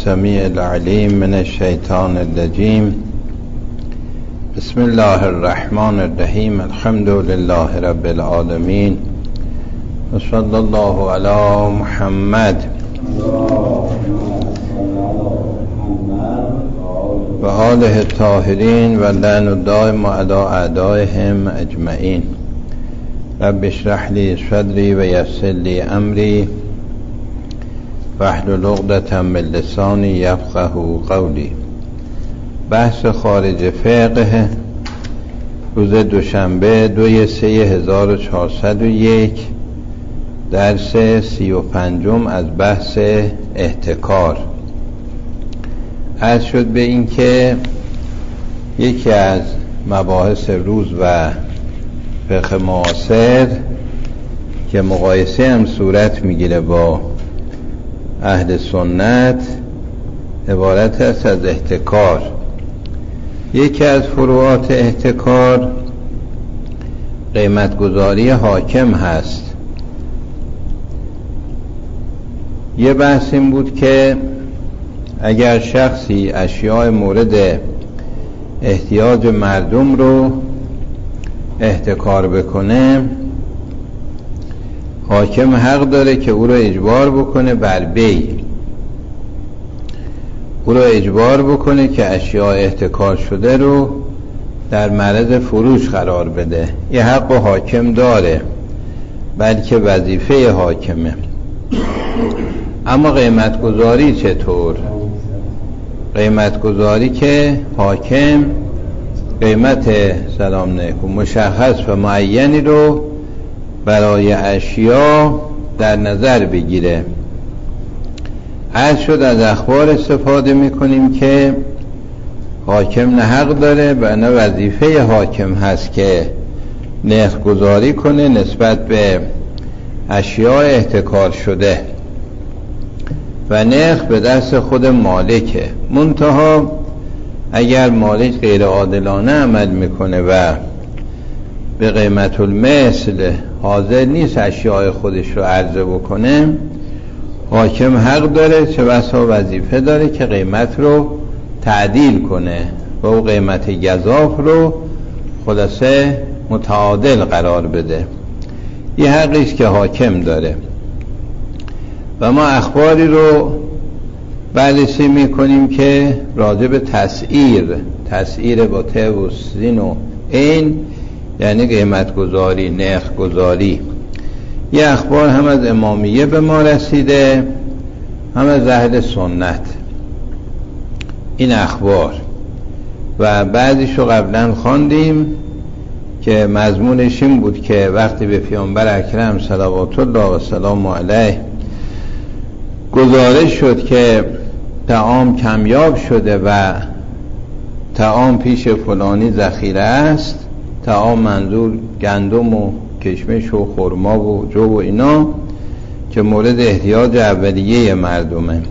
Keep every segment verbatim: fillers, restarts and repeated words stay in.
السمیع العلیم من الشیطان الرجیم. بسم الله الرحمن الرحیم. الحمد لله رب العالمین و صلی الله علی محمد و آله الطاهرین و لعن الدائم علی اعدائهم اجمعین. رب اشرح لی صدری و یسر لی امری واحلل عقدة من لسانی یفقهوا قولی. بحث خارج فقه روز دوشنبه دوی سه هزار و چهارصد و یک، درس سی و پنجم از بحث احتکار. عرض شد به این که یکی از مباحث روز و فقه معاصر که مقایسه هم صورت میگیره با اهل سنت عبارت است از احتکار. یکی از فروعات احتکار قیمتگذاری حاکم هست. یه بحث این بود که اگر شخصی اشیاء مورد احتیاج مردم رو احتکار بکنه، حاکم حق داره که او رو اجبار بکنه بر بیع، او رو اجبار بکنه که اشیاء احتکار شده رو در معرض فروش قرار بده. یه حق و حاکم داره، بلکه وظیفه حاکمه. اما قیمتگذاری چطور؟ قیمتگذاری که حاکم قیمت سلام علیکم مشخص و معینی رو برای اشیا در نظر بگیره. عرض شد از اخبار استفاده میکنیم که حاکم نه حق داره و نه وظیفه حاکم هست که نرخ گذاری کنه نسبت به اشیاء احتکار شده و نرخ به دست خود مالکه. منتها اگر مالک غیر عادلانه عمل میکنه و به قیمت المثل حاضر نیست اشیاء خودش رو عرضه بکنه، حاکم حق داره، چه بسا وظیفه داره که قیمت رو تعدیل کنه و او قیمت گزاف رو خلاصه متعادل قرار بده. یه حقیست که حاکم داره. و ما اخباری رو بررسی میکنیم که راجع به تسعیر، تسعیر با ته و سین و این یعنی قیمت گذاری، نرخ گذاری. یه اخبار هم از امامیه به ما رسیده، هم از اهل سنت این اخبار، و بعضیشو قبلا خواندیم که مضمونش این بود که وقتی به پیامبر اکرم صلوات الله و سلام علیه گزارش شد که طعام کمیاب شده و طعام پیش فلانی ذخیره است، طعام منظور گندم و کشمش و خرما و جو و اینا که مورد احتیاج اولیه مردمه،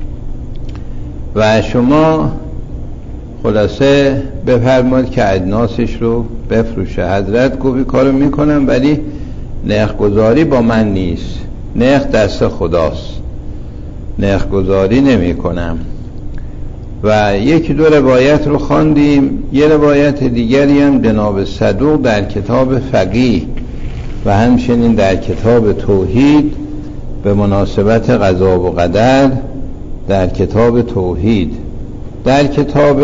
و شما خلاصه بفرمایید که اجناسش رو بفروشه. حضرت گفت کارو میکنم ولی نرخ گذاری با من نیست، نرخ دست خداست، نرخ گذاری نمی کنم. و یکی دو روایت رو خواندیم. یه روایت دیگری هم جناب صدوق در کتاب فقیه و همچنین در کتاب توحید به مناسبت قضا و قدر در کتاب توحید، در کتاب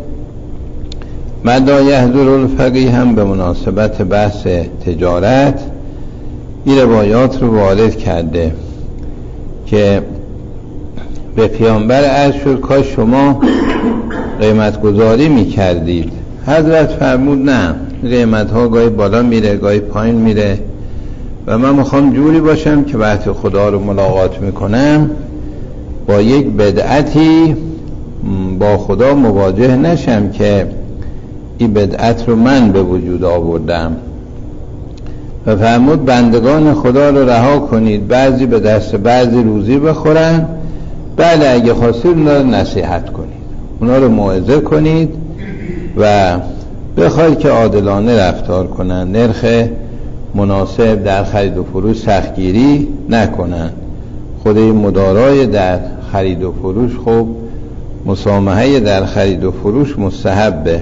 مدا یحضر الفقیه هم به مناسبت بحث تجارت این روایات رو وارد کرده که به پیامبر عرض شد کاش شما قیمت گذاری می کردید. حضرت فرمود نه، قیمت ها گاهی بالا میره گاهی پایین میره و من میخوام جوری باشم که وقتی خدا رو ملاقات میکنم با یک بدعتی با خدا مواجه نشم که این بدعت رو من به وجود آوردم. و فرمود بندگان خدا رو رها کنید، بعضی به دست بعضی روزی بخورن، بله اگه خواستید اونا رو نصیحت کنید، اونا رو موعظه کنید و بخواید که عادلانه رفتار کنن، نرخ مناسب در خرید و فروش سختگیری نکنن، خود این مدارای در خرید و فروش خب مسامحه در خرید و فروش مستحبه.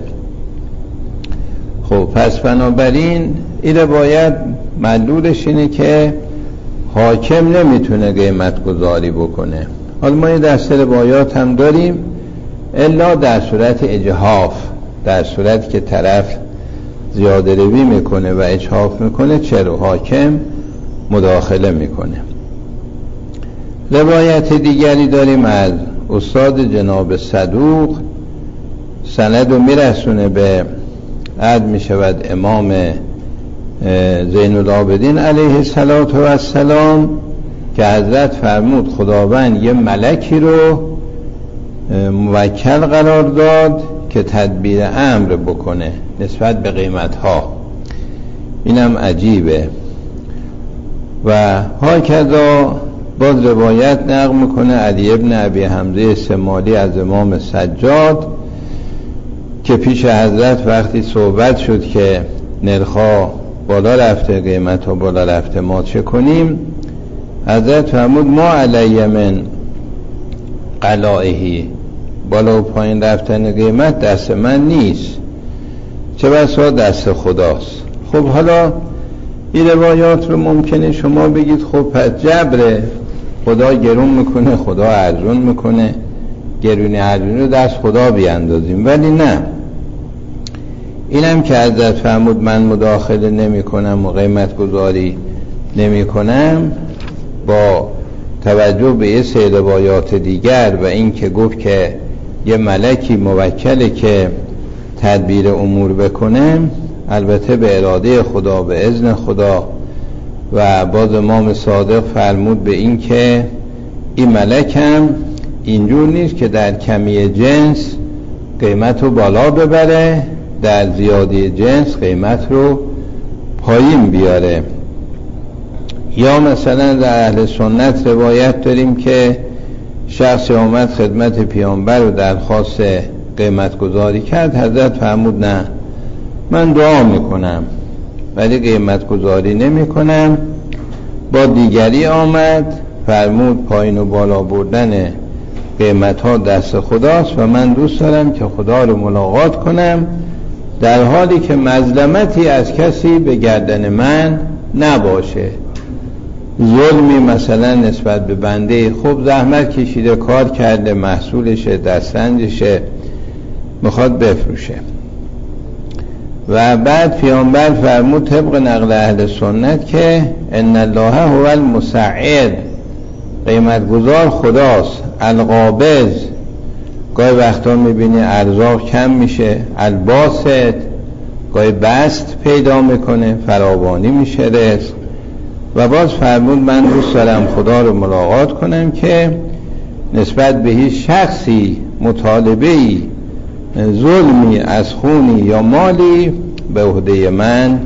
خب پس بنابراین این باید مدلولش اینه که حاکم نمیتونه قیمت گذاری بکنه. حالا ما یه دسته روایات هم داریم الا در صورت اجحاف، در صورت که طرف زیاده روی میکنه و اجحاف میکنه چرا حاکم مداخله میکنه. روایت دیگری داریم از استاد جناب صدوق، سند رو میرسونه به عد میشود امام زین العابدین علیه السلام که حضرت فرمود خداوند یه ملکی رو موکل قرار داد که تدبیر امر بکنه نسبت به قیمتها. اینم عجیبه. و هاکذا باز روایت نقل میکنه علی ابن ابی حمزه سمالی از امام سجاد که پیش حضرت وقتی صحبت شد که نرخا بالا رفته، قیمتها بالا رفته، ما چه کنیم؟ حضرت فرمود ما علی من قلائهی، بالا و پایین رفتن قیمت دست من نیست، چه بسا دست خداست. خب حالا این روایات رو ممکنه شما بگید خب پس جبره، خدا گرون میکنه، خدا ارزون میکنه، گرونی ارزونی رو دست خدا بیاندازیم. ولی نه، اینم که حضرت فرمود من مداخله نمی کنم و قیمت گذاری نمی کنم، با توجه به یه سه روایات دیگر و این که گفت که یه ملکی موکله که تدبیر امور بکنه، البته به اراده خدا، به اذن خدا. و باز امام صادق فرمود به این که این ملک هم اینجور نیست که در کمی جنس قیمت رو بالا ببره، در زیادی جنس قیمت رو پایین بیاره. یا مثلا در اهل سنت روایت داریم که شخصی آمد خدمت پیامبر و درخواست قیمت گذاری کرد، حضرت فرمود نه، من دعا میکنم ولی قیمت گذاری نمی کنم. با دیگری آمد فرمود پایین و بالا بردن قیمت ها دست خداست و من دوست دارم که خدا رو ملاقات کنم در حالی که مظلمتی از کسی به گردن من نباشه، ظلمی مثلا نسبت به بنده، خب زحمت کشیده، کار کرده، محصولشه، دسترنجشه، میخواد بفروشه. و بعد پیامبر فرمود طبق نقل اهل سنت که ان الله هو المسعر، قیمت گذار خداست، القابض، گاهی وقتا میبینی ارزاق کم میشه، الباسط، گاهی بست پیدا میکنه، فراوانی میشه رزق. و باز فرمود من دوست دارم خدا رو ملاقات کنم که نسبت به هیچ شخصی مطالبه‌ای، ظلمی از خونی یا مالی به عهده من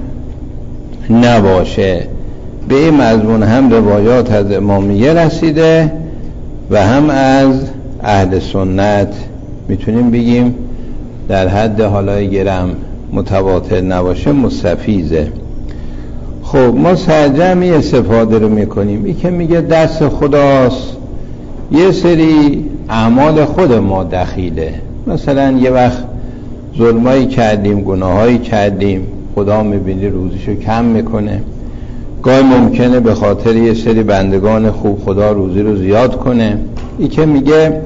نباشه. به این مضمون هم روایات از امامیه رسیده و هم از اهل سنت، میتونیم بگیم در حد حالا گرم متواتر نباشه مستفیضه. خب ما سرجمی استفاده رو میکنیم. این که میگه دست خداست، یه سری اعمال خود ما دخیله، مثلا یه وقت ظلمایی کردیم، گناهایی کردیم، خدا میبینی روزیشو کم میکنه. گاهی ممکنه به خاطر یه سری بندگان خوب خدا روزی رو زیاد کنه. این که میگه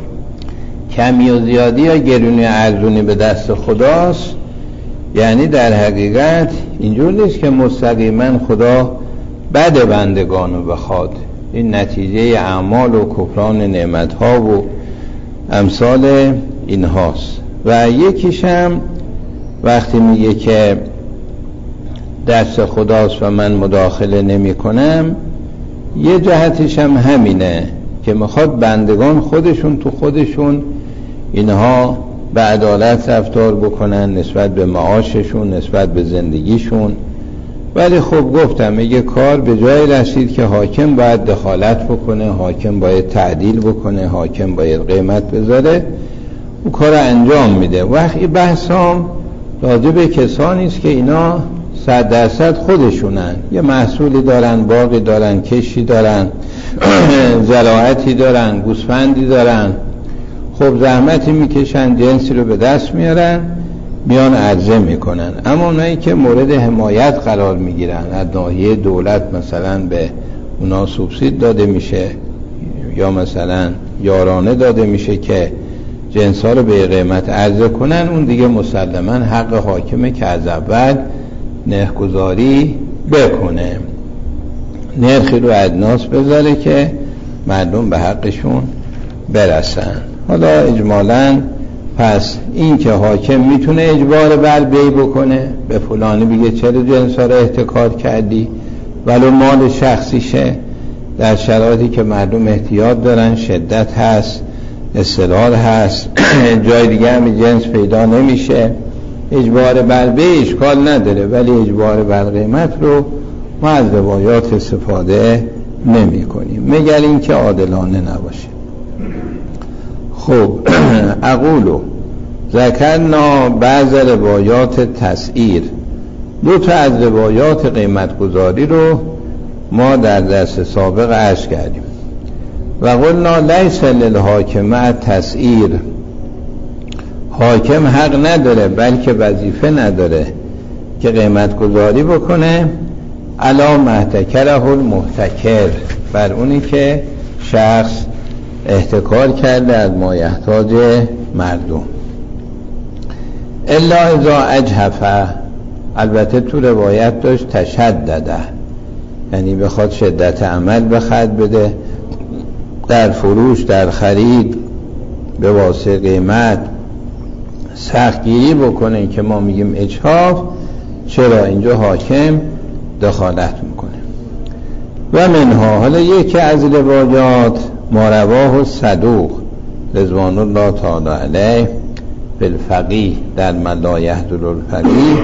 کمی و زیادی یا گرونی ارزونی به دست خداست، یعنی در حقیقت اینجور نیست که مستقیما خدا بد بندگان رو بخواد، این نتیجه اعمال و کفران نعمتها و امثال اینهاست. و یکیش هم وقتی میگه که دست خداست و من مداخله نمی کنم، یه جهتش هم همینه که میخواد بندگان خودشون تو خودشون اینها به عدالت رفتار بکنن نسبت به معاششون، نسبت به زندگیشون. ولی خب گفتم میگه کار به جای رسید که حاکم باید دخالت بکنه، حاکم باید تعدیل بکنه، حاکم باید قیمت بذاره، اون کار انجام میده. وقتی بحثام راجع به کسانی است که اینا صد درصد خودشونن، یه محصولی دارن، باقی دارن، کشی دارن، زراعتی دارن، گوسفندی دارن، خب زحمتی میکشن، جنسی رو به دست میارن، میان عرضه میکنن. اما اونایی که مورد حمایت قرار میگیرن، از ناحیه دولت مثلا به اونا سوبسید داده میشه یا مثلا یارانه داده میشه که جنس ها رو به قیمت عرضه کنن، اون دیگه مسلما حق حاکمه که از اول نرخ‌گذاری بکنه، نرخی رو ادناس بذاره که مردم به حقشون برسن. حالا اجمالاً پس این که حاکم میتونه اجبار بر بی بکنه، به فلانی بگه چرا جنس ها رو احتکار کردی ولو مال شخصیشه، در شرایطی که مردم احتیاط دارن، شدت هست، استقرار هست، جای دیگه هم جنس پیدا نمیشه، اجبار بر بی اشکال نداره، ولی اجبار بر قیمت رو ما از روایات استفاده نمی کنیم مگر این که عادلانه نباشه. خب اقولو ذکرنا بعض روایات تسعیر، دو تا از روایات قیمت گذاری رو ما در درس سابق عرض کردیم. و قلنا لیس للحاکم تسعیر، حاکم حق نداره بلکه وظیفه نداره که قیمت گذاری بکنه علی محتکره المحتکر، بر اونی که شخص احتکار کرده از مایحتاج مردم. الا اذا اجحفه، البته تو روایت داشت تشدده، یعنی بخواد شدت عمل بخواد بده در فروش، در خرید، به واسه قیمت سختگیری بکنه که ما میگیم اجحاف، چرا اینجا حاکم دخالت میکنه. و منها، حالا یکی از روایات ما رواه صدوق رضوان الله تعالی علیه بالفقیه در من لا یهدر الفقیه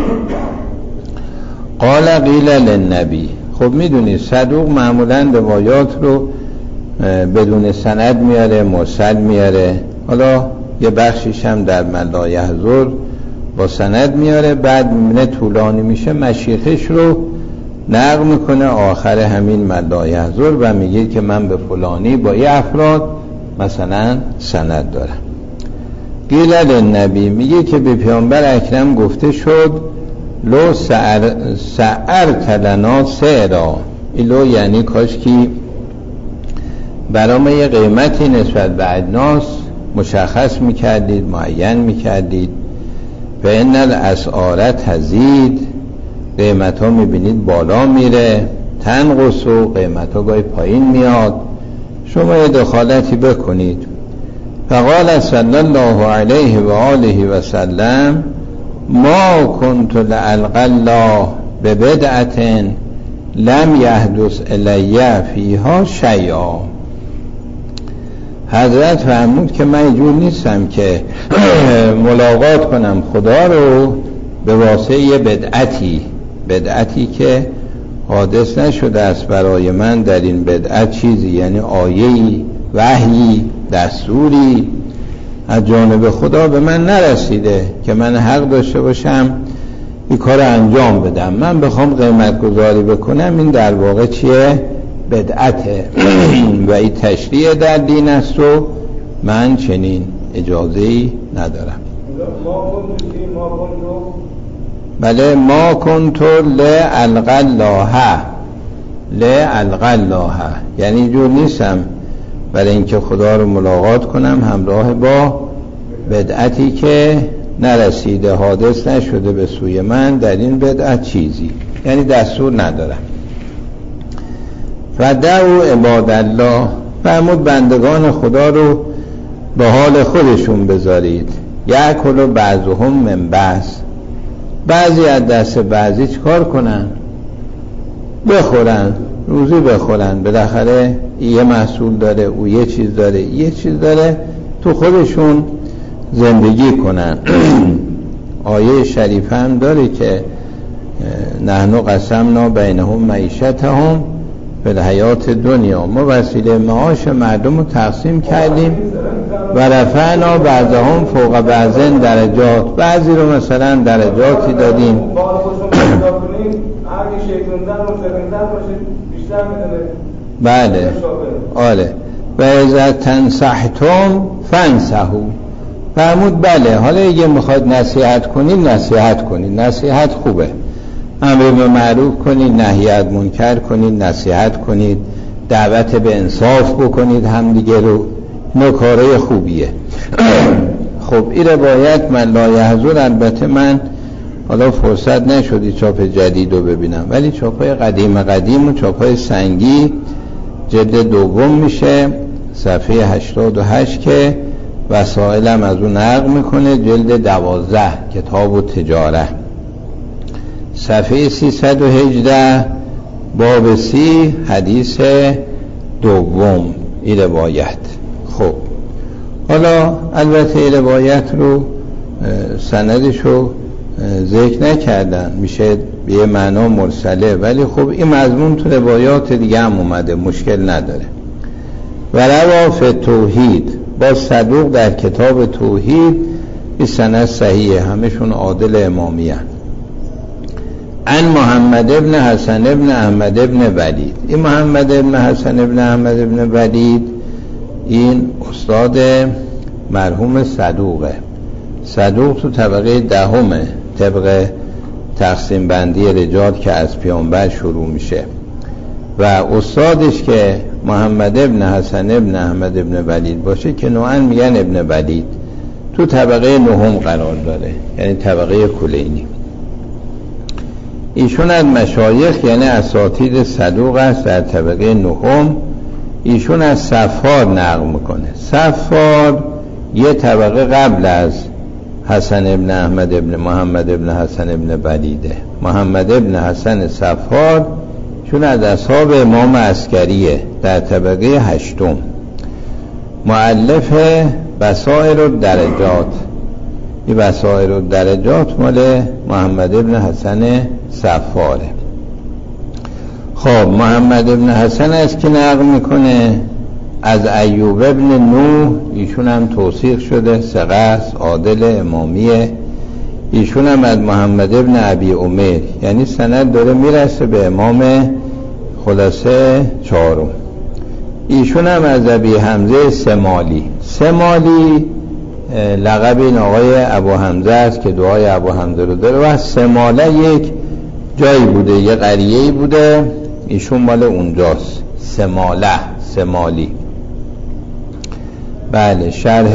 قال قیل للنبی. خب میدونید صدوق معمولا روایات رو بدون سند میاره، مرسل میاره، حالا یه بخشیش هم در من لا یهدر با سند میاره، بعد میبینه طولانی میشه مشیخش رو نقل میکنه آخر همین من لا یهدر و میگه که من به فلانی با یه افراد مثلا سند دارم. قیل للنبی، میگه که به پیامبر اکرم گفته شد لو سعر سعرت لنا سعرا، ایلو یعنی کاش کی برام یه قیمتی نسبت به ادناس مشخص میکردید، معین میکردید. و ان الاسعار تزید، قیمت ها میبینید بالا میره، تنقص و قیمت ها گاهی پایین میاد، شما یه دخالتی بکنید. فقال صلی الله علیه و آله و سلم ما کنت لألقى الله ببدعة لم یحدث الی فیها شیئا. حضرت فرمود که من اینجور نیستم که ملاقات کنم خدا رو به واسطه یه بدعتی، بدعتی که حادث نشده است برای من در این بدعت چیزی، یعنی آیه‌ای، وحیی، دستوری از جانب خدا به من نرسیده که من حق داشته باشم این کار انجام بدم. من بخوام قیمت گذاری بکنم این در واقع چیه؟ بدعته و این تشریع در دین است و من چنین اجازه‌ای ندارم. بله ما کنت لألقى الله، لألقى الله یعنی اینجور نیستم برای اینکه خدا رو ملاقات کنم همراه با بدعتی که نرسیده، حادث نشده به سوی من در این بدعت چیزی، یعنی دستور ندارم. فدعوا عباد الله، فرمود بندگان خدا رو به حال خودشون بذارید. یأکل بعضهم من بعض، بعضی از دست بعضی چیکار کنن؟ بخورن، روزی بخورن، بالاخره یه محصول داره، او یه چیز داره، یه چیز داره، تو خودشون زندگی کنن. آیه شریفه هم داره که نحنو قسمنا بینهم معیشتهم فی الحیات دنیا، ما وسیله معاش مردم رو تقسیم کردیم و رفعنا بعضهم فوق بعض درجات، بعضی رو مثلا درجاتی دادیم بله آله و اذا تنصحتم فانصحوا فرمود بله حالا اگه میخواد نصیحت کنید نصیحت کنید، نصیحت خوبه، امر به معروف کنید، نهی از منکر کنید، نصیحت کنید، دعوت به انصاف بکنید همدیگه رو، نکاره خوبیه. خب این روایت من لا یحضر، البته من حالا فرصت نشدی چاپ جدید رو ببینم، ولی چاپای قدیم قدیم و چاپای سنگی جلد دوم میشه صفحه هشتاد و هشت که وسائلم از اون نقل میکنه، جلد دوازده کتاب و تجاره صفحه سیصد و هجده باب سی حدیث دوم این روایت. خب حالا البته این روایت رو سندش رو ذکر نکردن، میشه به یه معنا مرسله، ولی خب این مضمون تو روایات دیگه هم اومده، مشکل نداره. و روا توحید با صدوق در کتاب توحید، این سند صحیحه، همشون عادل امامی هن. ان محمد ابن حسن ابن احمد ابن ولید، این محمد ابن حسن ابن احمد ابن ولید این استاد مرحوم صدوقه. صدوق تو طبقه دهمه طبق تقسیم بندی رجال که از پیامبر شروع میشه و استادش که محمد ابن حسن ابن احمد ابن ولید باشه که نوعا میگن ابن ولید، تو طبقه نهم قرار داره، یعنی طبقه کلینی. ایشون از مشایخ یعنی اساتید صدوق است در طبقه نهم. ایشون از صفار نقل میکنه. صفار یه طبقه قبل از حسن ابن احمد ابن محمد ابن حسن ابن ولیده. محمد ابن حسن صفار چون از اصحاب امام عسکریه در طبقه هشتم، مؤلف بصائر الدرجات. این بصائر الدرجات مال محمد ابن حسن صفاره. خب محمد ابن حسن از که نقل میکنه از ایوب ابن نوح، ایشون هم توثیق شده، ثقه است، عادل امامیه. ایشون هم از محمد ابن ابی عمر، یعنی سند داره میرسه به امام خلاصه چهارم. ایشون هم از ابی حمزه سمالی. سمالی لقب این آقای ابو حمزه است که دعای ابو حمزه رو داره و سماله یک جایی بوده، یه قریه‌ای بوده، ایشون مال اونجاست. سماله، سمالی. بله شرح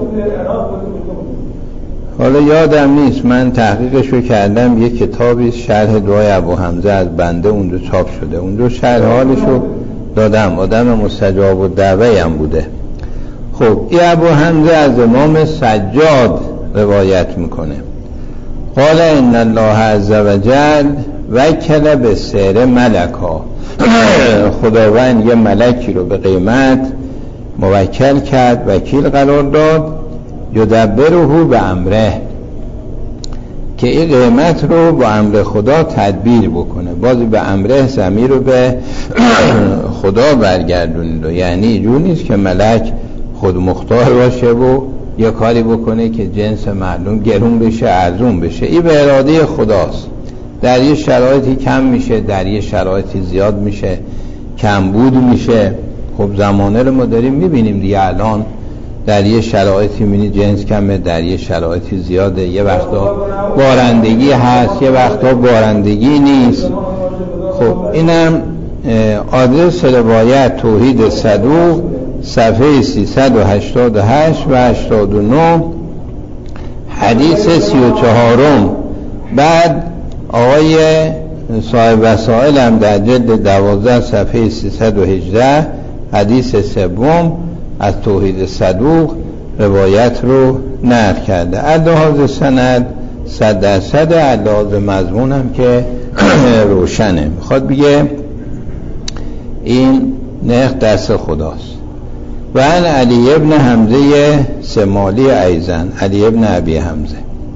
حالا یادم نیست، من تحقیقشو کردم، یه کتابی شرح دعای ابو حمزه از بنده اونجا چاپ شده، اونجا شرح حالشو دادم، آدم مستجاب الدعوه هم بوده. خب این ابو حمزه از امام سجاد روایت میکنه، قال ان الله عز وجل وکل به سیر ملکا، خداوند یه ملکی رو به قیمت موکل کرد، وکیل قرار داد، یدبره به امره، که این قیمت رو با امر خدا تدبیر بکنه. بازی به امره ضمیر رو به خدا برگردونید، یعنی اینجور نیست که ملک خود مختار باشه و یه کاری بکنه که جنس معلوم گرون بشه ارزون بشه. این به اراده خداست، در یه شرایطی کم میشه، در یه شرایطی زیاد میشه، کمبود میشه. خب زمانه رو ما داریم میبینیم دیگه، الان در یه شرایطی میبینی جنس کمه، در یه شرایطی زیاده، یه وقتا بارندگی هست، یه وقتا بارندگی نیست. خب اینم آدرس روایت توحید صدوق صفحه سیصد و هشتاد و هشت و هشتاد و نه حدیث سی و چهارم. بعد آقای صاحب وسائل هم در جلد دوازده صفحه سیصد و هجده حدیث سوم از توحید صدوق روایت رو نقل کرده. اللحاظ سند صد درصد، اللحاظ مضمون هم که روشنه، میخواد بگه این نخ دست خداست. و ان علی ابن حمزه سمالی ایزن، علی ابن ابی حمزه.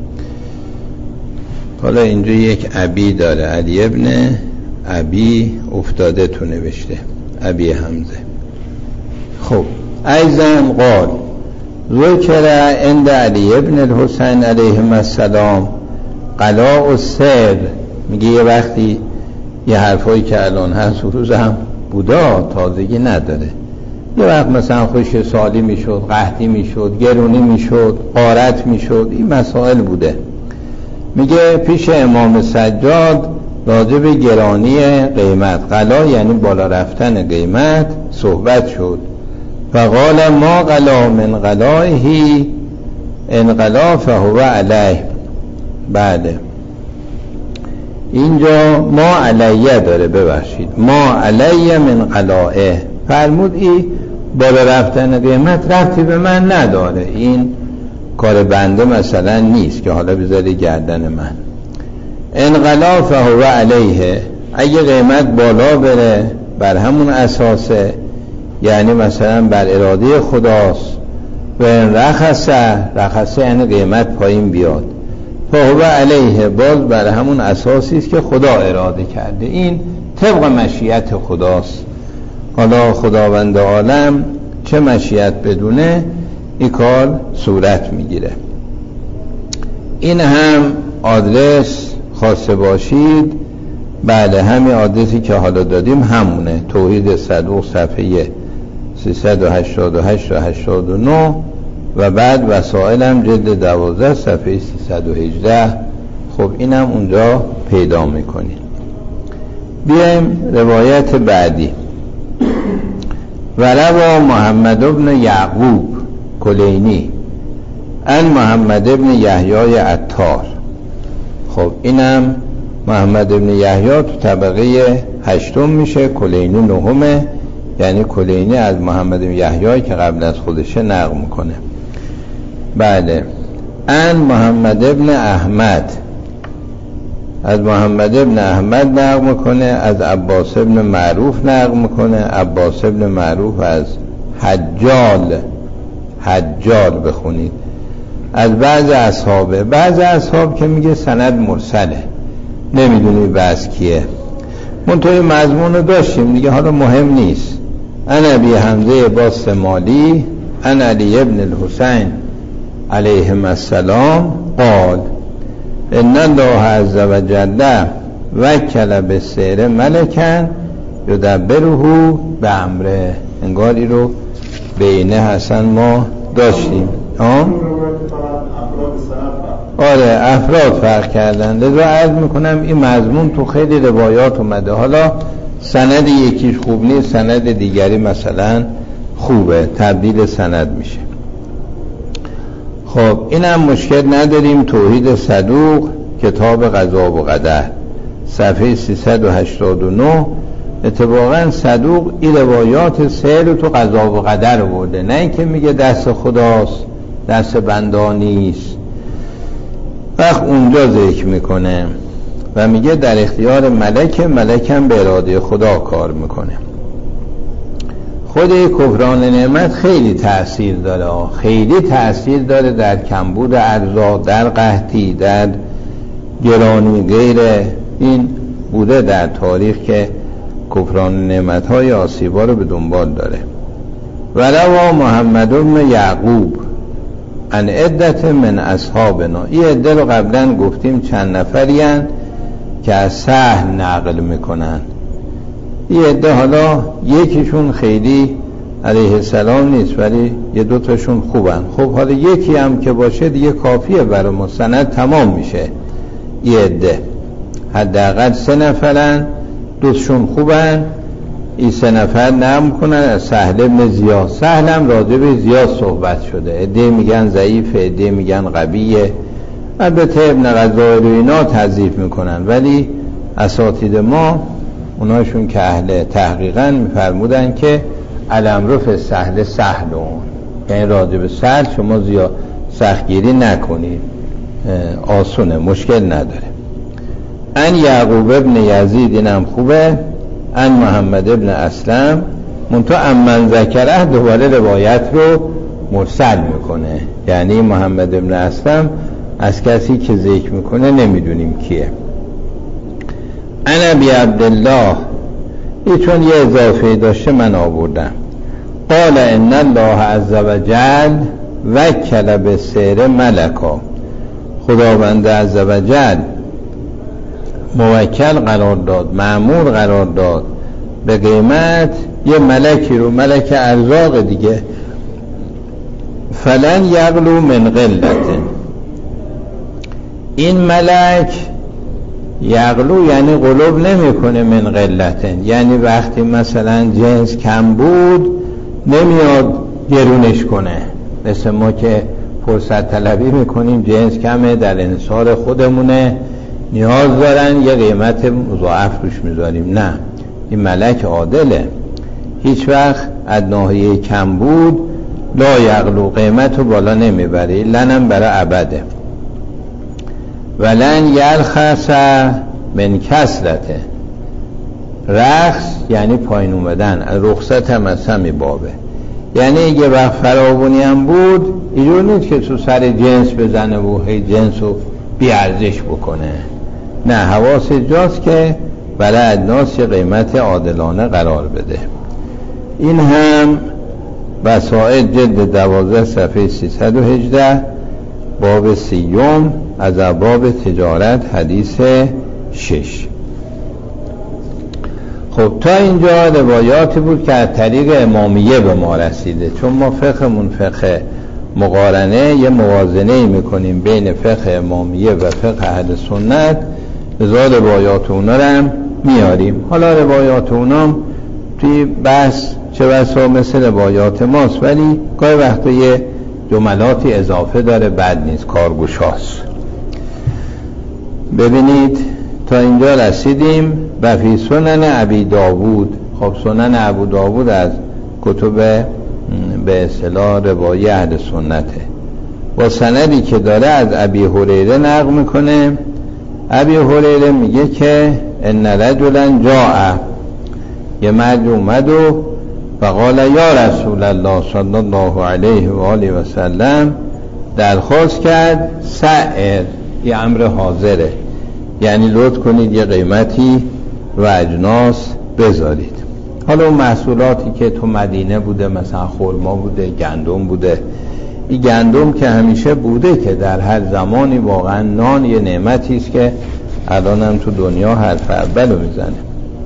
حالا اینجا یک ابی داره، علی ابن ابی افتاده تو نوشته، ابی حمزه. خب ایزن قال ذکر عند علی ابن الحسین علیه السلام قلاء السر، میگه یه وقتی یه حرفایی که الان هست روز هم بودا، تازگی نداره. یه وقت مثلا خشک سالی میشد، قحطی میشد، گرونی میشد، غارت میشد، این مسائل بوده. میگه پیش امام سجاد راجع به گرانی قیمت، غلا یعنی بالا رفتن قیمت، صحبت شد. فقال ما غلا من غلائه ان غلا فهو علیه. بله اینجا ما علیه داره، ببخشید، ما علیه من غلائه، فرمود ای بالا رفتن قیمت ربطی به من نداره، این کار بنده مثلا نیست که حالا بذاری گردن من. ان غلا فهو علیه، اگه قیمت بالا بره بر همون اساسه، یعنی مثلا بر اراده خداست. و ان رخصه، رخصه یعنی قیمت پایین بیاد، فهو علیه، باز بر همون اساسی است که خدا اراده کرده، این طبق مشیت خداست. حالا خداوند عالم چه مشیت بدونه این کار صورت میگیره. این هم آدرس خواسته باشید، بله همین آدرسی که حالا دادیم همونه، توحید صدوق صفحه سیصد و هشتاد و هشت و هشتاد و نه و بعد وسائل هم جلد دوازده صفحه سیصد و هجده. خب اینم اونجا پیدا میکنید. بیایم روایت بعدی. وروا محمد بن یعقوب کلینی ان محمد بن یحیی عطار. خب اینم محمد بن یحیی تو طبقه هشتم میشه، کلینی نهمه، یعنی کلینی از محمد بن یحیی که قبل از خودشه نقل میکنه. بله ان محمد بن احمد، از محمد بن احمد نقل میکنه، از عباس بن معروف نقل میکنه، عباس بن معروف از حجال، حجال بخونید، از بعض اصحابه، بعض اصحاب که میگه سند مرسله، نمیدونی بس کیه، منطقه مضمون رو داشتیم دیگه، حالا مهم نیست. ان ابی حمزه باستمالی ان علی ابن الحسین علیهم السلام قال ان الله عز وجل وکل بالسیر ملکن یدبره به امره. انگاری رو بینه حسن ما داشتیم. آه؟ آره افراد فرق کردن، لذا عرض میکنم این مضمون تو خیلی روایات اومده. حالا سند یکیش خوب نیست، سند دیگری مثلا خوبه، تبدیل سند میشه. خب اینم مشکل نداریم. توحید صدوق کتاب قضا و قدر صفحه سیصد و هشتاد و نه. اتفاقا صدوق این روایات سیر تو قضا و قدر برده، نه اینکه میگه دست خداست دست بنده نیست، وقت اونجا ذکر میکنه و میگه در اختیار ملک، ملکم به اراده خدا کار میکنه. خود کفران نعمت خیلی تأثیر داره، خیلی تأثیر داره در کمبود ارزاق، در قحطی، در گرانی غیره. این بوده در تاریخ که کفران نعمت های آسیبا رو به دنبال داره. ولوا محمد بن یعقوب ان عدت من اصحابنا، این عده رو قبلا گفتیم چند نفری هن که از سهل نقل میکنن. این عده حالا یکیشون خیلی علیه السلام نیست ولی یه دوتاشون خوبن. خب حالا یکی هم که باشه دیگه کافیه برای مستند تمام میشه. این عده حداقل سه نفرن، دوتاشون خوبن، این سه نفر نقل کنن از سهل ابن زیاد. سهل هم راجع به زیاد صحبت شده، عده میگن ضعیف، عده میگن قویه. البته ابن غزالی و اینا تضعیف میکنن، ولی اساتید ما اوناشون که اهل تحقیقا میفرمودن که الامر فی سهل سهلون، یعنی راجع به سهل شما زیاد سختگیری نکنید، آسونه، مشکل نداره. ان یعقوب ابن یزید اینم خوبه، ان محمد ابن اسلم، منتها امن ذکره دوباره روایت رو مرسل میکنه، یعنی محمد ابن اسلم از کسی که ذکر میکنه نمیدونیم کیه. انا بی عبدالله، این چون یه اضافه داشته من آوردم. قال ان الله عز وجل وکل بالسیر ملکا، خداوند عز وجل موکل قرار داد، مأمور قرار داد به قیمت یه ملکی رو، ملک ارزاق دیگه، فلن یغلو من قلت، این ملک یغلو یعنی غلو نمیکنه من قلت، یعنی وقتی مثلا جنس کم بود نمیاد گرونش کنه، مثل ما که فرصت طلبی میکنیم جنس کمه در انصار خودمونه نیاز دارن یه قیمت مضاعف روش میذاریم، نه، این ملک عادله، هیچ وقت از ناحیه کم بود لا یغلو قیمت رو بالا نمیبره، لنم برای ابده. ولن یرخص من کسرته، رخص یعنی پایین اومدن، رخصت هم از همی بابه، یعنی اگه وقت فراوانی هم بود اینجور نیست که تو سر جنس بزنه و هی جنس رو بیارزش بکنه، نه، حواس جاست که برای ادناس یه قیمت عادلانه قرار بده. این هم وسائل جلد دوازده صفحه سیصد و هجده باب سیوم از ابواب تجارت حدیث شش. خب تا اینجا روایاتی بود که از طریق امامیه به ما رسیده، چون ما فقهمون فقه مقارنه، یه موازنه میکنیم بین فقه امامیه و فقه اهل سنت، لذا روایات اونا رو هم میاریم. حالا روایات اونا توی بحث چه بسا مثل روایات ماست، ولی گاهی وقتا یه جملاتی اضافه داره، بد نیست، کارگوشاست. ببینید تا اینجا رسیدیم. و فی سنن ابی داوود، خب سنن ابو داوود از کتب به اصطلاح روایی اهل سنته، با سندی که داره از ابی هریره نقل میکنه. ابی هریره میگه که ان رجلا جاء، یه مرد اومد و فقال یا رسول الله صلی الله علیه و آله و سلم، درخواست کرد سعر، یه امر حاضره، یعنی لطف کنید یه قیمتی و اجناس بذارید. حالا اون محصولاتی که تو مدینه بوده، مثلا خرما بوده، گندم بوده، این گندم که همیشه بوده که در هر زمانی واقعا نان یه نعمتی است که الان هم تو دنیا حرف اولو میزنه.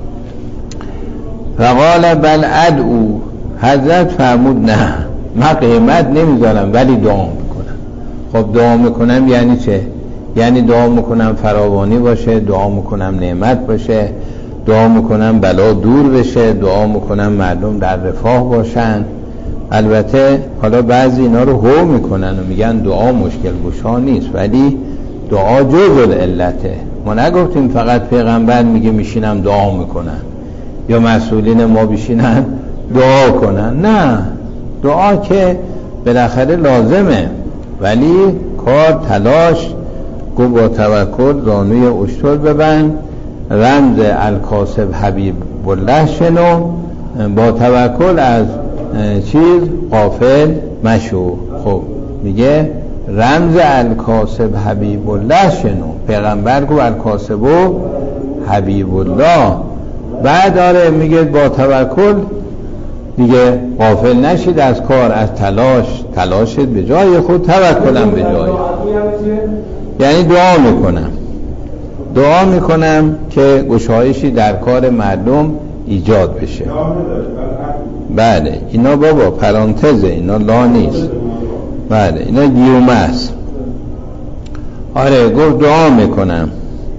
فقال بل ادعو، حضرت فرمود نه، من قیمت نمیذارم ولی دعا میکنم. خب دعا میکنم یعنی چه؟ یعنی دعا میکنم فراوانی باشه، دعا میکنم نعمت باشه، دعا میکنم بلا دور بشه، دعا میکنم مردم در رفاه باشن. البته حالا بعضی اینا رو هو میکنن و میگن دعا مشکل گشا نیست، ولی دعا جزء العلته. ما نگفتیم فقط پیغمبر میگه میشینم دعا میکنن یا مسئولین ما بشینن دعا کنن، نه، دعا که بالاخره لازمه، ولی کار تلاش گو با توکل زانوی اشتر ببند، رمز الکاسب حبیب الله شنو، با توکل از چیز غافل مشو. خب میگه رمز الکاسب حبیب الله شنو، پیغمبر گو الکاسب و حبیب الله، بعد داره میگه با توکل دیگه غافل نشید از کار، از تلاش، تلاشت به جای خود، توکلم به جای، یعنی دعا میکنم دعا میکنم که گشایشی در کار مردم ایجاد بشه. بله اینا بابا پرانتزه، اینا لا نیست، بله اینا گیومه است. آره گفت دعا میکنم،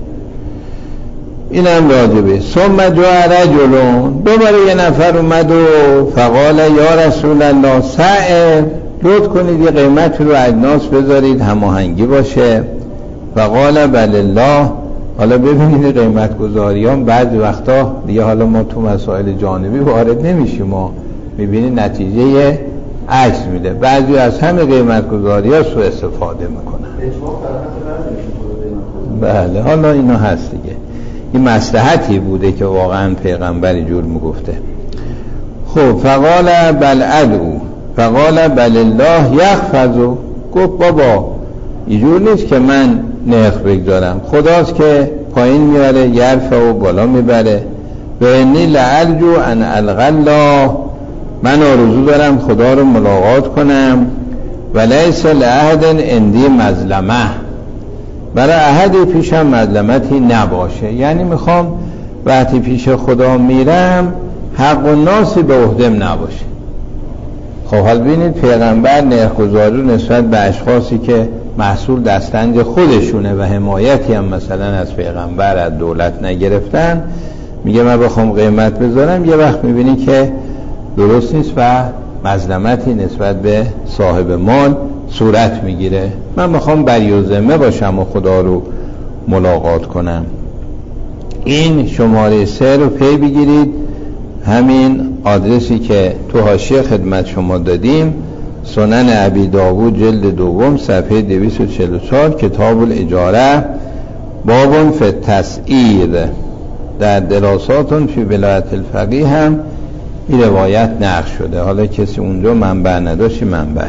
اینم راجبه. ثم جاء رجل، دوباره یه نفر اومد و فقال یا رسول الله سعر، لطف کنید یه قیمت رو اجناس بذارید هماهنگی باشه. فقال بل الله. حالا ببینید قیمت گذاریان بعضی وقتا دیگه، حالا ما تو مسائل جانبی وارد نمیشیم، ما میبینید نتیجه عکس میده، بعضی از همه قیمت گذاری ها سوء استفاده میکنن. بله حالا اینا هست دیگه، این مصلحتی بوده که واقعا پیغمبری جور میگفته. خب فقال بل ادعو، فقال بل الله یخفضو، گفت بابا اینجور نیست که من نرخ بگذارم، خداست که پایین میاره، یرفع و بالا میبره. و انی لارجو ان القی الله، من آرزو دارم خدا رو ملاقات کنم. و لیس لاحد عندی مظلمه، برای احدی پیشم مظلمتی نباشه. یعنی میخوام وقتی پیش خدا میرم حق و ناسی به عهدم نباشه. خب حال بینید پیغمبر نرخ‌گذاری نسبت به اشخاصی که محصول دستنج خودشونه و حمایتی هم مثلا از پیغمبر از دولت نگرفتن، میگه من بخوام قیمت بذارم، یه وقت میبینی که درست نیست و مظلمتی نسبت به صاحب مال صورت میگیره. من بخوام بری و ذمه باشم و خدا رو ملاقات کنم. این شماره سه رو پی بگیرید، همین آدرسی که تو حاشیه خدمت شما دادیم، سنن ابی داوود جلد دوم صفحه دویست و چهل و چهار، کتاب الاجاره، باب فی التسعیر. در دراساتون فی ولایت الفقیه هم این روایت نقل شده. حالا کسی اونجا منبع نداشتی منبع.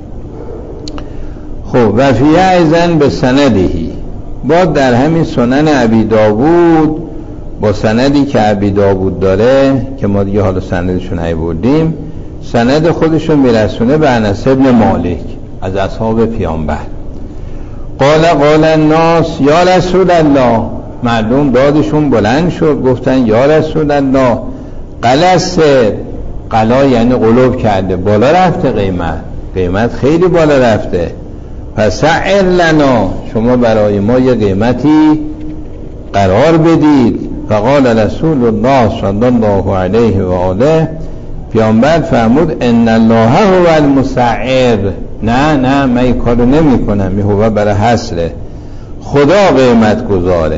خب و فی ایضا به سندهی، با در همین سنن ابی داوود با سندی که ابی داوود داره که ما دیگه حالا سندشون نیاوردیم، سند خودشون میرسونه به انس بن مالک از اصحاب پیامبر. قال قال الناس یا رسول الله، مردم دادشون بلند شد گفتن یا رسول الله، قلس، قلا یعنی قلوب کرده، بالا رفته قیمت، قیمت خیلی بالا رفته، پس سعر لنا، شما برای ما یه قیمتی قرار بدید. فقال رسول الله صلی الله علیه و آله، پیامبر فرمود ان الله هو المسعر، نه نه من این کارو نمی کنم، این هو برای حصره، خدا قیمت گذاره.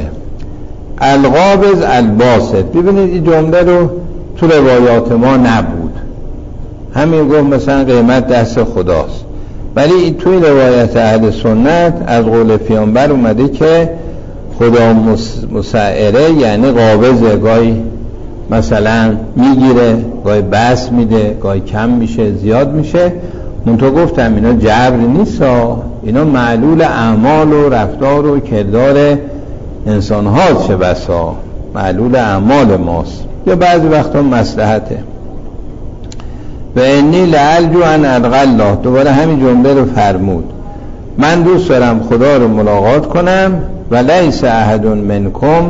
القابض الباسط، ببینید این جمله رو تو روایات ما نبود، همین گفت مثلا قیمت دست خداست، ولی توی روایت اهل سنت از قول پیامبر اومده که خدا مسعره، یعنی قابضه، گاهی مثلا میگیره، گاهی بس میده، گاهی کم میشه، زیاد میشه. منتها گفتم اینا جبر نیست، اینا معلول اعمال و رفتار و کردار انسان ها، چه بسا معلول اعمال ماست، یا بعضی وقتا مصلحته. و انی لعلجو ان القی الله، دوباره همین جمله رو فرمود، من دوست دارم خدا رو ملاقات کنم. و لیس احد منکم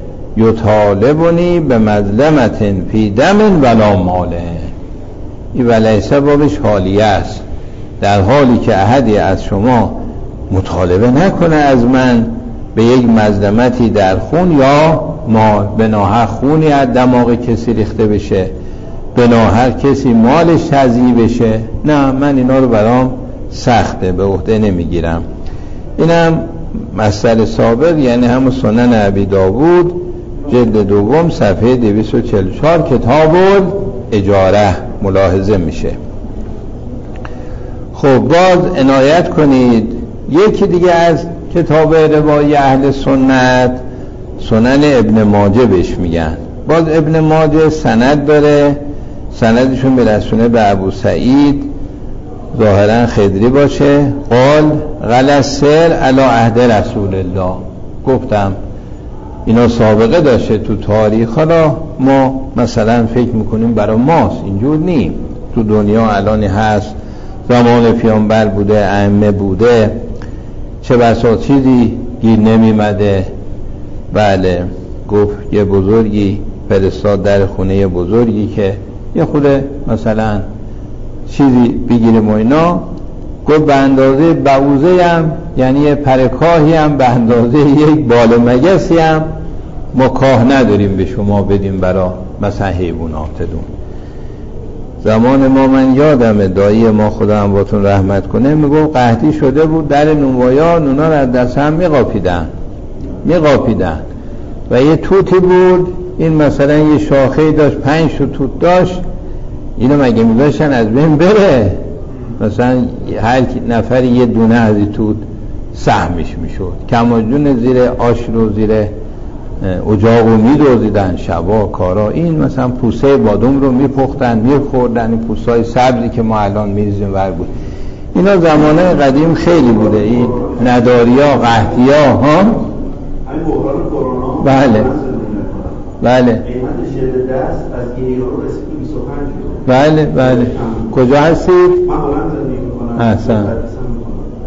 یطالبنی به مظلمت فی دم ولا ماله. این ولیس بابش حالیه است، در حالی که احدی از شما مطالبه نکنه از من به یک مظلمتی در خون یا مال، به ناحق خونی از دماغ کسی ریخته بشه، به ناحق کسی مالش تضییع بشه، نه من اینا رو برام سخته، به عهده نمیگیرم. اینم مسئله سابق، یعنی همون سنن ابی داوود جلد دوم صفحه دویست و چهل و چهار، کتاب الاجاره ملاحظه میشه. خب باز عنایت کنید، یکی دیگه از کتاب روایی اهل سنت سنن ابن ماجه بهش میگن. باز ابن ماجه سند داره، سندشون برسونه به ابو سعید، ظاهرا خدری باشه، قال غلسر علی عهد رسول الله. گفتم اینا سابقه داشته تو تاریخ، حالا ما مثلا فکر میکنیم برای ماست، اینجور نیم. تو دنیا الانی هست، زمان پیامبر بوده، ائمه بوده، چه بسا چیزی گیر نمیمده. بله گفت یه بزرگی فرستاد در خونه بزرگی که یه خود مثلا چیزی بگیریم و اینا، گفت به اندازه بعوضه هم، یعنی یه پرکاهی هم به اندازه یک بال مگسی هم ما کاه نداریم به شما بدیم برا مثلا حیواناتتون. زمان ما من یادمه دایی ما خدا هم باتون رحمت کنه میگو قحطی شده بود، در نونوایی نونا رو از دست هم میقاپیدن میقاپیدن و یه توتی بود، این مثلا یه شاخه داشت، پنج تا توت داشت، اینو مگه میذاشتن از بین بره؟ مثلا هر نفر یه دونه از این توت سهمش میشد. کماجون زیر آش رو زیر اجاق رو میدوزیدن شبا کارا. این مثلا پوسه بادوم رو میپختن میخوردن، این پوستای سبزی که ما الان میریزیم ور بود. اینا زمانه قدیم خیلی بوده، این نداریا قحطیا ها. همین بحران کرونا بله بله قیمت شده دست از یه یورو رسید به بیست و پنج یورو. بله بله. کجا هستید؟ من هلند زندگی میکنم. احسن. آه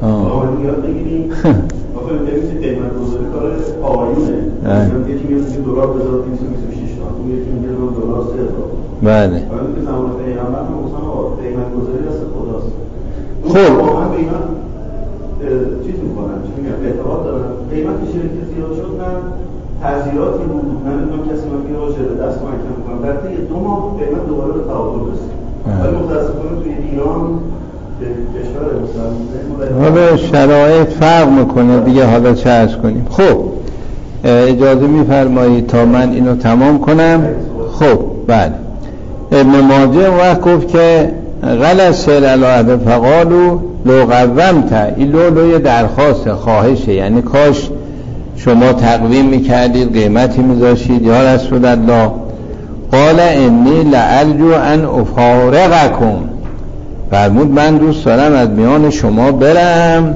روحانی یاد بگیریم. آخه ببینید قیمت گذاری کار آقایونه. یکی میگه دلار هزار و دویست و بیست و شش تومان، اون یکی میگه دلار سه هزار. بله. ولی که زمان پیامبر گفتن آقا قیمت گذاری دست خداست. خب واقعا قیمت چیز میکنن، چی میگن اعتقاد دارن قیمت شرکت زیاد شد، نه تغییراتی بود، نه نمیدونم کسی من میگه آقا شده دست من کم کنم، در طی دو ماه قیمت دوباره به تعادل رسید. ولی متاسفانه توی ایران کشور مسلمان حالا شرایط فرق میکنه دیگه. حالا چه عرض کنیم؟ خب اجازه میفرمایید تا من اینو تمام کنم. خب بله، ابن ماجه وقت گفت که غلط سر العهد فقالو لو قومت، این لو لوی درخواست خواهشه، یعنی کاش شما تقویم میکردید قیمتی میذاشید یا رسول الله. قال انی لارجو ان افارقکم، فرمود من دوست دارم از میان شما برم.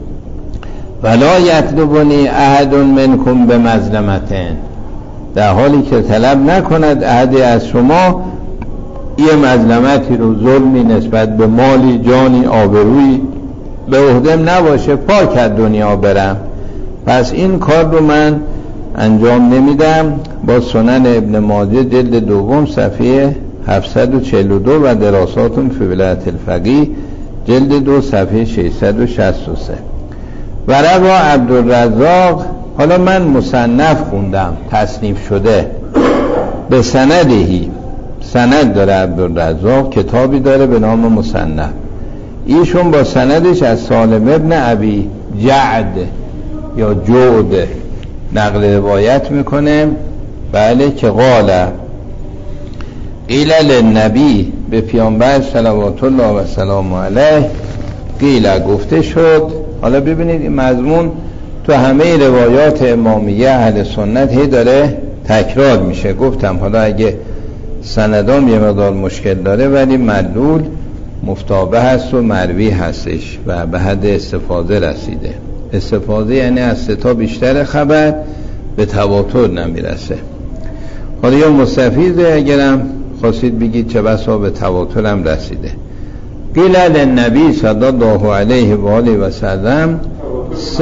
ولا یطلبنی احد منکم بمظلمتین، در حالی که طلب نکند احدی از شما یه مظلمتی رو، ظلمی نسبت به مالی، جانی، آبرویی به عهدم نباشه، پاک از دنیا برم. پس این کار رو من انجام نمیدم. با سنن ابن ماجه جلد دوم صفحه هفتصد و چهل و دو و دراساتون فی ولایت الفقیه جلد دو صفحه ششصد و شصت و سه. و روا عبدالرزاق، حالا من مصنف خوندم تصنیف شده به سندهی، سند داره عبدالرزاق، کتابی داره به نام مصنف. ایشون با سندش از سالم ابن ابی جعد یا جعد نقل روایت میکنه. بله که قال قیل للنبی، به پیامبر صلوات الله و سلام علیه قیل گفته شد. حالا ببینید این مضمون تو همه روایات امامیه اهل سنت هی داره تکرار میشه. گفتم حالا اگه سندام یه مقدار مشکل داره ولی مدلول مفتابه هست و مروی هستش و به حد استفاده رسیده. استفاده یعنی از سه تا بیشتر خبر به تواتر نمیرسه. حالا یا مستفیضه اگرم خواستید بگید چه بسا به تواتر هم رسیده. قیل للنبی صلی الله علیه و آله و سلم س...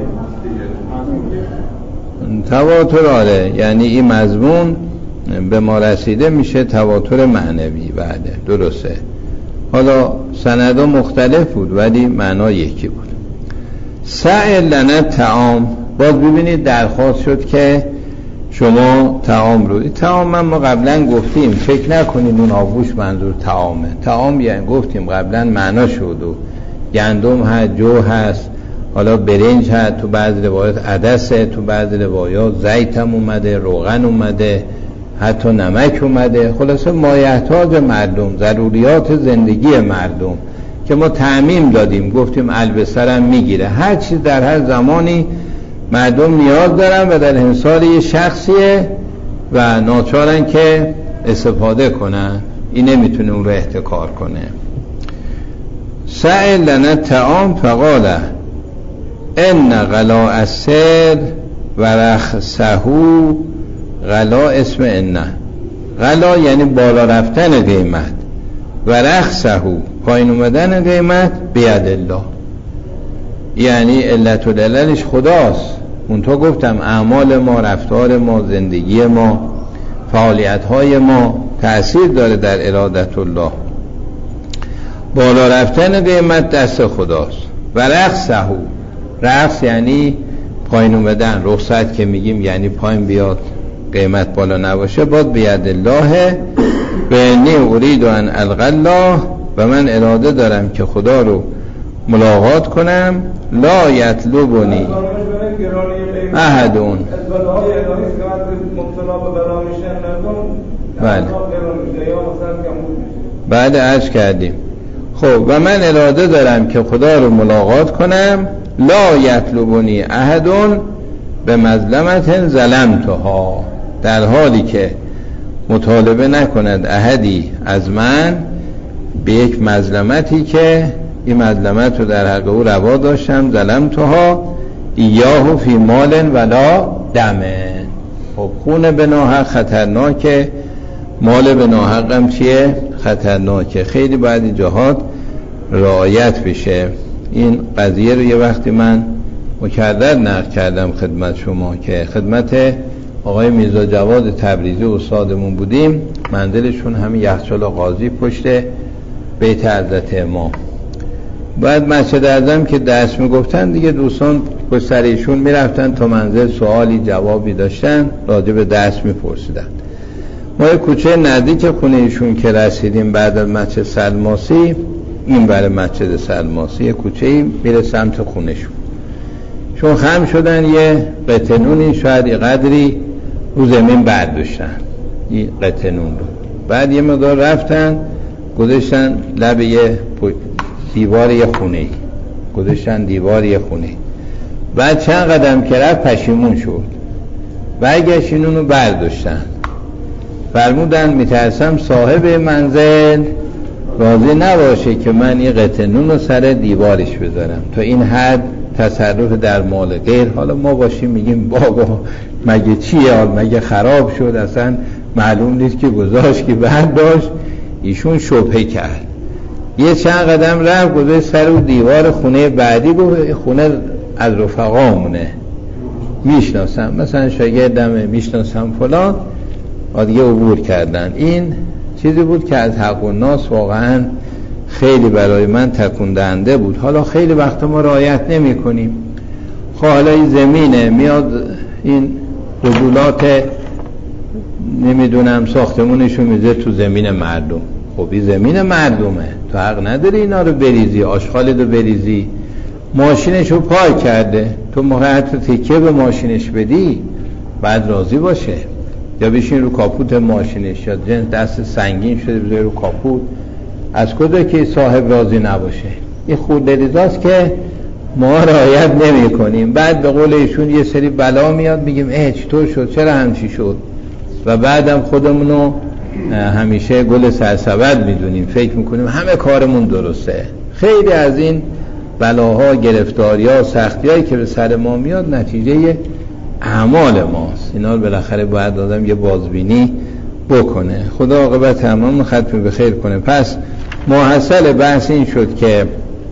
تواتر آره، یعنی این مضمون به ما رسیده میشه تواتر معنوی. بعده درسته. حالا سندها مختلف بود ولی معنا یکی بود. سأل لنا طعام، باز ببینید درخواست شد که شما طعام رو، طعام من ما قبلا گفتیم، فکر نکنید اون آبوش منظور طعامه. طعام یعنی گفتیم قبلا معنا شد و گندم هست، جو هست، حالا برنج هست، تو بعض روایات عدسه، تو بعض روایات زیت هم اومده، روغن اومده، حتی نمک اومده. خلاصه مایحتاج مردم، ضروریات زندگی مردم که ما تعمیم دادیم، گفتیم البسرم میگیره. هر چیز در هر زمانی مردم نیاز دارن و در انحصار یه شخصیه و ناچارن که استفاده کنن، این نمیتونه اون رو احتکار کنه. سأل لنا طعام فقال ان غلا السر و رخصهو، غلا اسم ان، غلا یعنی بالا رفتن قیمت، و رخصهو پایین اومدن قیمت بید الله، یعنی علت و دلالش خداست. اون تو گفتم اعمال ما، رفتار ما، زندگی ما، فعالیت های ما تأثیر داره در ارادت الله. بالا رفتن قیمت دست خداست. و رخصهو، رخص یعنی پایین اومدن، رخصت که میگیم یعنی پایین بیاد قیمت بالا نباشه. باد بید الله و انی ارید ان القی الله، و من اراده دارم که خدا رو ملاقات کنم. لا یطلبنی احدون، بله بعد عرض کردیم. خب و من اراده دارم که خدا رو ملاقات کنم. لا یطلبنی احدون به مظلمت ظلمتها، در حالی که مطالبه نکند احدی از من به یک مظلمتی که این مظلمت رو در حق او روا داشتم. ظلمتها ایاه فی مال ولا دمه. خب خون به ناحق خطرناکه، مال به ناحق هم چیه؟ خطرناکه. خیلی باید جهات رعایت بشه. این قضیه رو یه وقتی من مکرر نقل کردم خدمت شما که خدمت آقای میرزا جواد تبریزی استادمون بودیم، منزلشون همین یخچال قاضی پشت بیت حضرت امام. بعد مسجد اعظم که درس میگفتن دیگه دوستان پشت سر ایشون میرفتن تا منزل سوالی جوابی داشتن راجع به درس میپرسیدن. ما یه کوچه نزدیک خونه ایشون که رسیدیم بعد از مسجد سلماسی، این برای مسجد سلماسی یه کوچه‌ای میره سمت خونهشون، چون خم شدن یه قطنونی شاید یه قدری رو زمین برداشتن این قطنون رو، بعد یه مقدار رفتن گذاشتن لب یه دیوار یه خونه، گذاشتن دیوار یه خونه. بعد چند قدم که رفت پشیمون شد، برگشت اینون رو برداشتن، فرمودن میترسم صاحب منزل راضی نباشه که من این قطنون رو سر دیوارش بذارم، تا این حد تصرف در مال غیر. حالا ما باشیم میگیم بابا مگه چیه، حال مگه خراب شد، اصلا معلوم نیست که گذاشت که برداشت. ایشون شبهه کرد، یه چند قدم رفت گذاشت سر و دیوار خونه بعدی، گفت خونه از رفقامونه میشناسم، مثلا شاگردمه میشناسم فلان، دیگه عبور کردن. این چیزی بود که از حق و ناس واقعا خیلی برای من تکون دهنده بود. حالا خیلی وقت ما رعایت نمی کنیم. خب حالا این زمینه میاد این رجولات نمیدونم ساختمونشو میذاره تو زمین مردم، خب این زمین مردمه، تو حق نداری اینا رو بریزی، آشغال رو بریزی. ماشینشو پارک کرده، تو موقع حتی تکیه به ماشینش بدی بعد راضی باشه، یا بشین رو کاپوت ماشینش، یا جنس دست سنگین شده بذاری رو کاپوت، از کجا که صاحب راضی نباشه؟ این خودریزاست که ما رعایت نمی کنیم. بعد به قول ایشون یه سری بلا میاد، میگیم اه چطور شد، چرا همچی شد، و بعدم خودمونو همیشه گل سرسبد میدونیم، فکر میکنیم همه کارمون درسته. خیلی از این بلاها، گرفتاری‌ها، سختی‌هایی که به سر ما میاد نتیجه اعمال ماست. اینا رو بالاخره باید آدم یه بازبینی بکنه. خدا عاقبت تمام ختم به خیر کنه. پس محصل بحث این شد که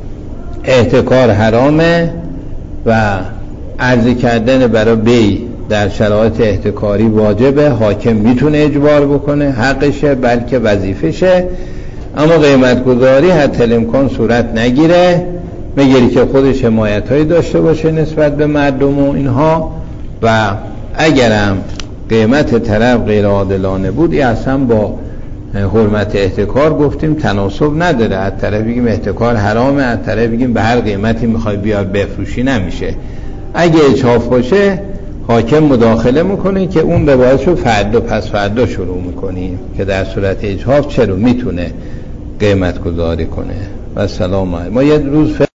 احتکار حرامه و عرضه کردن برای بی در شرایط احتکاری واجبه، حاکم میتونه اجبار بکنه، حقشه بلکه وظیفشه، اما قیمت گذاری حتی الامکان صورت نگیره، مگری که خودش حمایت هایی داشته باشه نسبت به مردم و اینها. و اگرم قیمت طرف غیر عادلانه بود، این اصلا با حرمت احتکار گفتیم تناسب نداره. از طرف بگیم احتکار حرامه، از طرف بگیم به هر قیمتی میخوای بیار بفروشی، نمیشه. اگه اجحاف باشه حاکم مداخله میکنه که اون روایتشو فردا پس فردا شروع میکنیم که در صورت اجحاف چرا میتونه قیمت گذاری کنه. و سلام علیکم. ما یه روز